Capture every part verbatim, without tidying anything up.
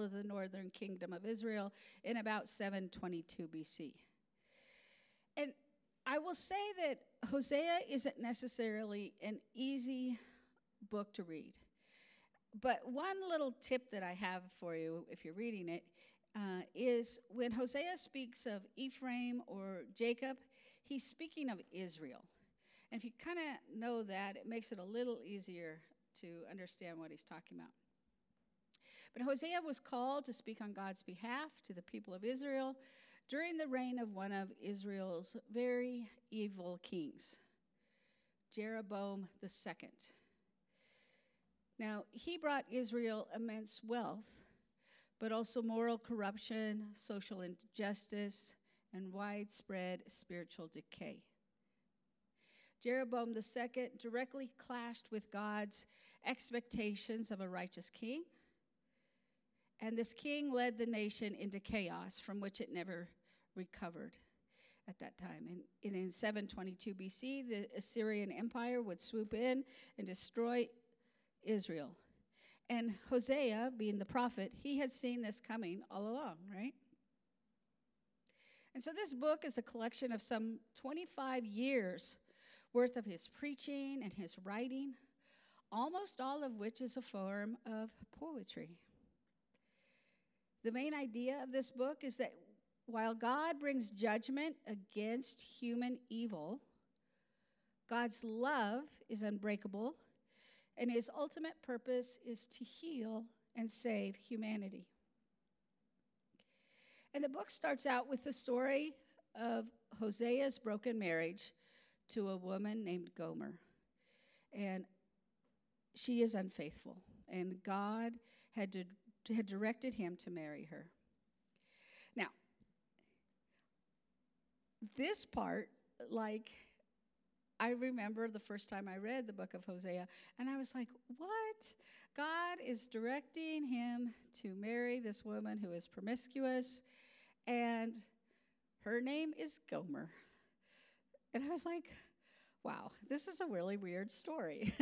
fall of the northern kingdom of Israel in about seven twenty-two B C. And I will say that Hosea isn't necessarily an easy book to read. But one little tip that I have for you, if you're reading it, uh, is when Hosea speaks of Ephraim or Jacob, he's speaking of Israel. And if you kind of know that, it makes it a little easier to understand what he's talking about. But Hosea was called to speak on God's behalf to the people of Israel during the reign of one of Israel's very evil kings, Jeroboam the Second. Now, he brought Israel immense wealth, but also moral corruption, social injustice, and widespread spiritual decay. Jeroboam the Second directly clashed with God's expectations of a righteous king, and this king led the nation into chaos from which it never recovered at that time. And, and in seven twenty-two B C, the Assyrian Empire would swoop in and destroy Israel. And Hosea, being the prophet, he had seen this coming all along, right? And so this book is a collection of some twenty-five years worth of his preaching and his writing, almost all of which is a form of poetry. The main idea of this book is that while God brings judgment against human evil, God's love is unbreakable, and his ultimate purpose is to heal and save humanity. And the book starts out with the story of Hosea's broken marriage to a woman named Gomer. And she is unfaithful, and God had, to, had directed him to marry her. Now, this part, like, I remember the first time I read the book of Hosea, and I was like, what? God is directing him to marry this woman who is promiscuous, and her name is Gomer. And I was like, wow, this is a really weird story.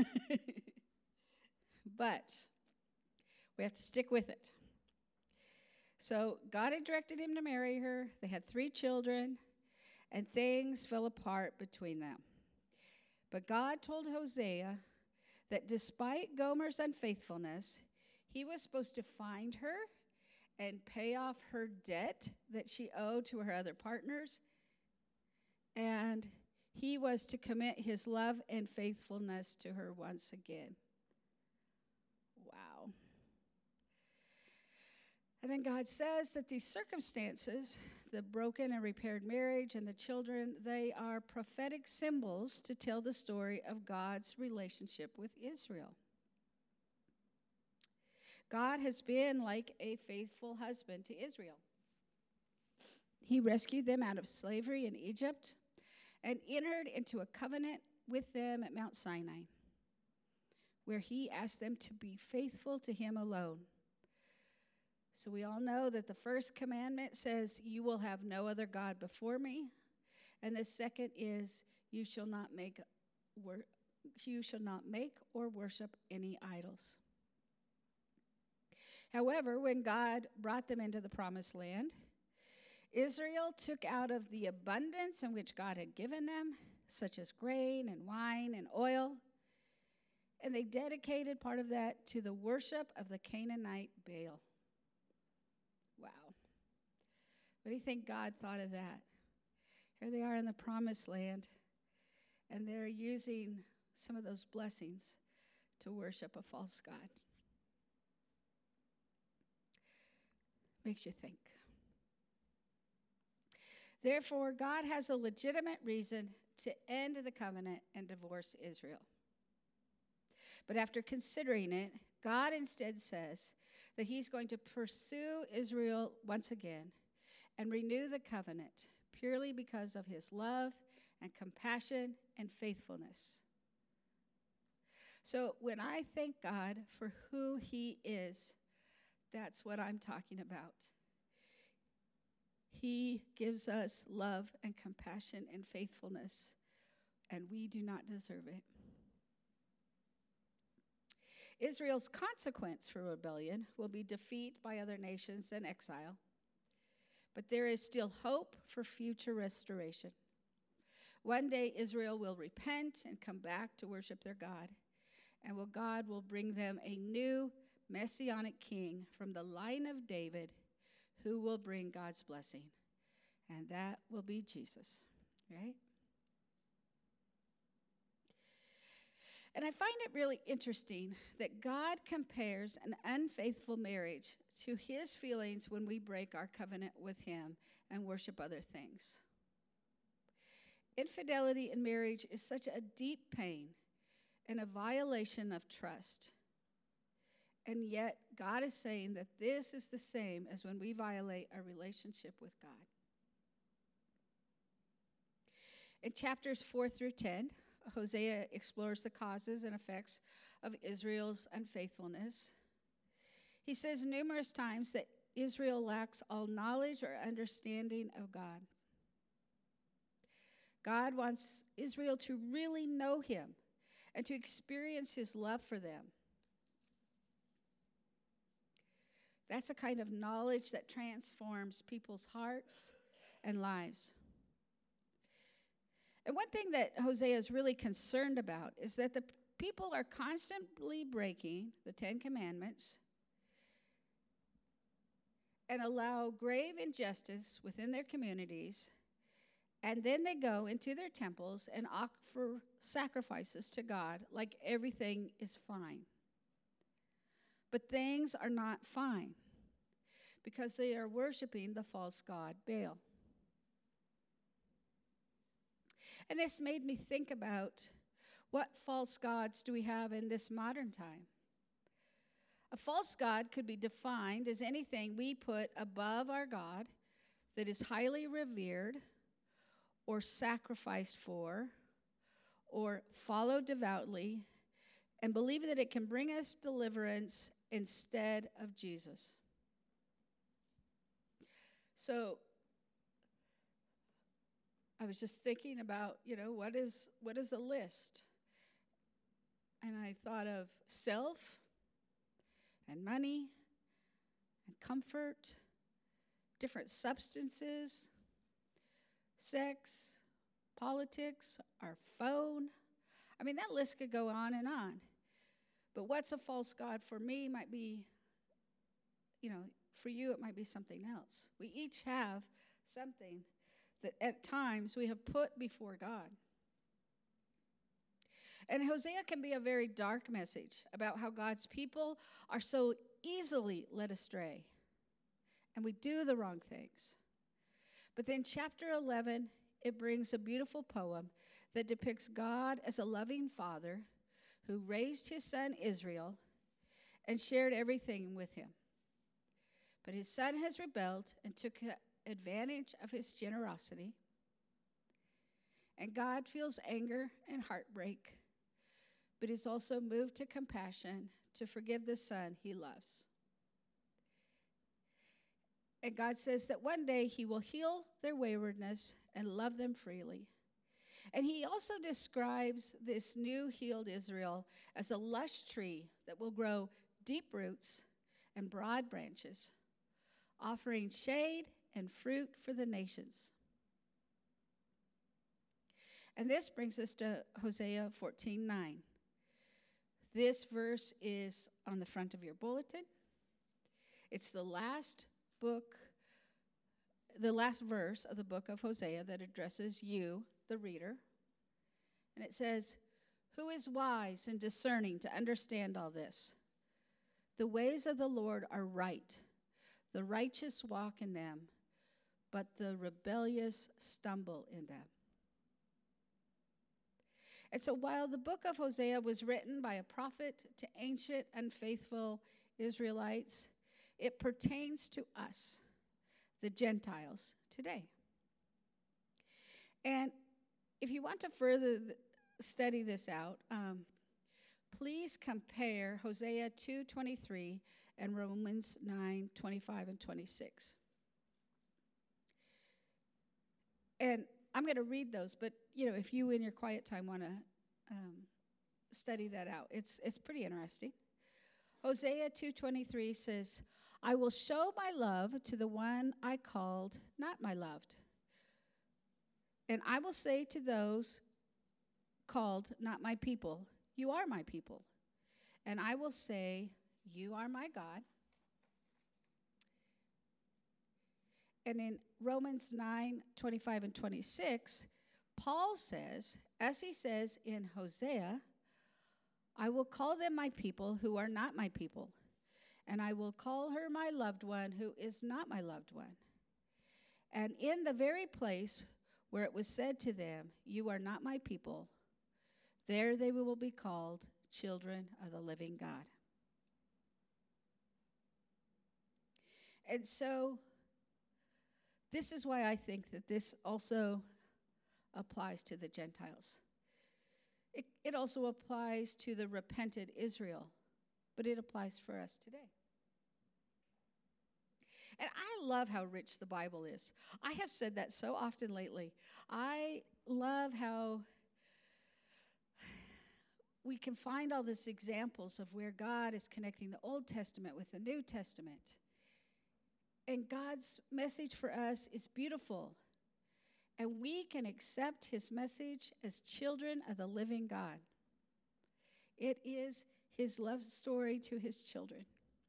But we have to stick with it. So God had directed him to marry her. They had three children, and things fell apart between them. But God told Hosea that despite Gomer's unfaithfulness, he was supposed to find her and pay off her debt that she owed to her other partners, and he was to commit his love and faithfulness to her once again. Wow. And then God says that these circumstances, the broken and repaired marriage and the children, they are prophetic symbols to tell the story of God's relationship with Israel. God has been like a faithful husband to Israel. He rescued them out of slavery in Egypt and entered into a covenant with them at Mount Sinai, where he asked them to be faithful to him alone. So we all know that the first commandment says, you will have no other God before me. And the second is, you shall not make wor- you shall not make or worship any idols. However, when God brought them into the promised land, Israel took out of the abundance in which God had given them, such as grain and wine and oil, and they dedicated part of that to the worship of the Canaanite Baal. Wow. What do you think God thought of that? Here they are in the promised land, and they're using some of those blessings to worship a false god. Makes you think. Therefore, God has a legitimate reason to end the covenant and divorce Israel. But after considering it, God instead says that he's going to pursue Israel once again and renew the covenant purely because of his love and compassion and faithfulness. So when I thank God for who he is, that's what I'm talking about. He gives us love and compassion and faithfulness, and we do not deserve it. Israel's consequence for rebellion will be defeat by other nations and exile. But there is still hope for future restoration. One day Israel will repent and come back to worship their God, and will God will bring them a new messianic king from the line of David who will bring God's blessing. And that will be Jesus, right? And I find it really interesting that God compares an unfaithful marriage to his feelings when we break our covenant with him and worship other things. Infidelity in marriage is such a deep pain and a violation of trust. And yet, God is saying that this is the same as when we violate our relationship with God. In chapters four through ten, Hosea explores the causes and effects of Israel's unfaithfulness. He says numerous times that Israel lacks all knowledge or understanding of God. God wants Israel to really know him and to experience his love for them. That's a kind of knowledge that transforms people's hearts and lives. And one thing that Hosea is really concerned about is that the people are constantly breaking the Ten Commandments and allow grave injustice within their communities, and then they go into their temples and offer sacrifices to God like everything is fine. But things are not fine because they are worshiping the false god Baal. And this made me think about what false gods do we have in this modern time. A false god could be defined as anything we put above our God that is highly revered or sacrificed for or followed devoutly and believe that it can bring us deliverance instead of Jesus. So I was just thinking about, you know, what is what is a list? And I thought of self and money and comfort, different substances, sex, politics, our phone. I mean, that list could go on and on. But what's a false god for me might be, you know, for you it might be something else. We each have something that at times we have put before God. And Hosea can be a very dark message about how God's people are so easily led astray, and we do the wrong things. But then chapter eleven, it brings a beautiful poem that depicts God as a loving father who raised his son Israel and shared everything with him. But his son has rebelled and took advantage of his generosity. And God feels anger and heartbreak, but is also moved to compassion to forgive the son he loves. And God says that one day he will heal their waywardness and love them freely. And he also describes this new healed Israel as a lush tree that will grow deep roots and broad branches, offering shade and fruit for the nations. And this brings us to Hosea fourteen nine. This verse is on the front of your bulletin. It's the last book, the last verse of the book of Hosea that addresses you, the reader. And it says, "Who is wise and discerning to understand all this? The ways of the Lord are right. The righteous walk in them, but the rebellious stumble in them." And so while the book of Hosea was written by a prophet to ancient unfaithful Israelites, it pertains to us, the Gentiles, today. And if you want to further th- study this out, um, please compare Hosea two twenty-three and Romans nine twenty-five and twenty-six. And I'm going to read those, but you know, if you in your quiet time want to um, study that out, it's it's pretty interesting. Hosea two twenty-three says, I will show my love to the one I called not my loved. And I will say to those called not my people, you are my people. And I will say, you are my God. And in Romans nine twenty-five and twenty-six, Paul says, as he says in Hosea, I will call them my people who are not my people, and I will call her my loved one who is not my loved one. And in the very place where it was said to them, you are not my people, there they will be called children of the living God. And so, this is why I think that this also applies to the Gentiles. It, it also applies to the repentant Israel, but it applies for us today. And I love how rich the Bible is. I have said that so often lately. I love how we can find all these examples of where God is connecting the Old Testament with the New Testament. And God's message for us is beautiful. And we can accept his message as children of the living God. It is his love story to his children.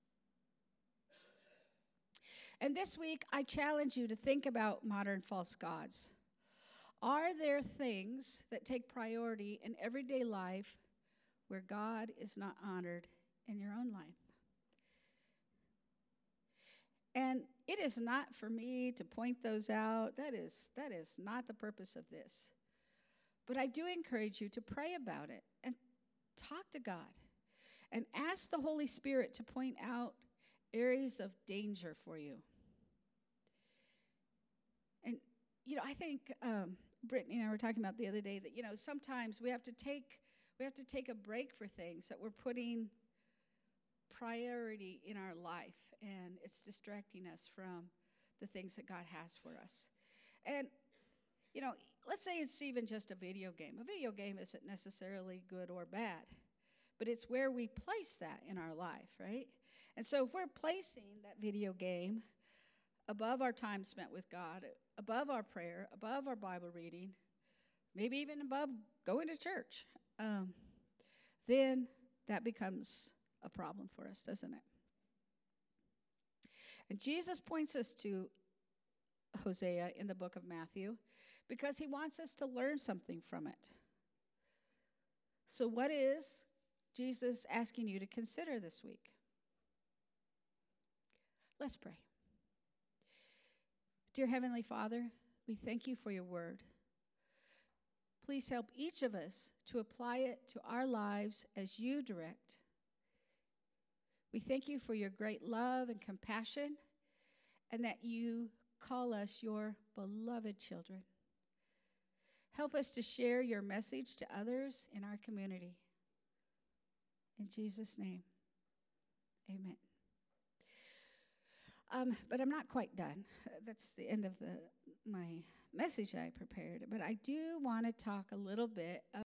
And this week, I challenge you to think about modern false gods. Are there things that take priority in everyday life where God is not honored in your own life? And it is not for me to point those out. That is, that is not the purpose of this. But I do encourage you to pray about it and talk to God and ask the Holy Spirit to point out areas of danger for you. And, you know, I think um, Brittany and I were talking about the other day that, you know, sometimes we have to take we have to take a break for things that we're putting priority in our life, and it's distracting us from the things that God has for us. And, you know, let's say it's even just a video game. A video game isn't necessarily good or bad, but it's where we place that in our life, right? And so if we're placing that video game above our time spent with God, above our prayer, above our Bible reading, maybe even above going to church, um, then that becomes a problem for us, doesn't it? And Jesus points us to Hosea in the book of Matthew because he wants us to learn something from it. So what is Jesus asking you to consider this week? Let's pray. Dear Heavenly Father, we thank you for your word. Please help each of us to apply it to our lives as you direct. We thank you for your great love and compassion, and that you call us your beloved children. Help us to share your message to others in our community. In Jesus' name, amen. Um, but I'm not quite done. That's the end of the my message I prepared. But I do want to talk a little bit